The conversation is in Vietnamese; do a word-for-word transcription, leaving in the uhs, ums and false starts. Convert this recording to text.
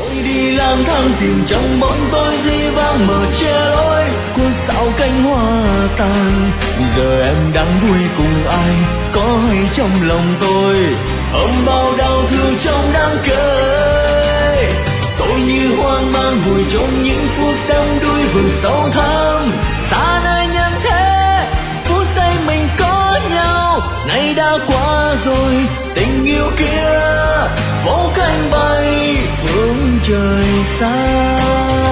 tôi đi lang thang tìm trong bóng tối dĩ vãng mở che lối cuốn sao cánh hoa tàn. Giờ em đang vui cùng ai có hay trong lòng tôi ôm bao đau thương trong đám cưới. Tôi như hoang mang vùi trong những phút đắm đuối vườn sâu thẳm xa nơi nhân thế. Phút giây mình có nhau nay đã qua rồi, tình yêu kia vỗ cánh bay phương trời xa.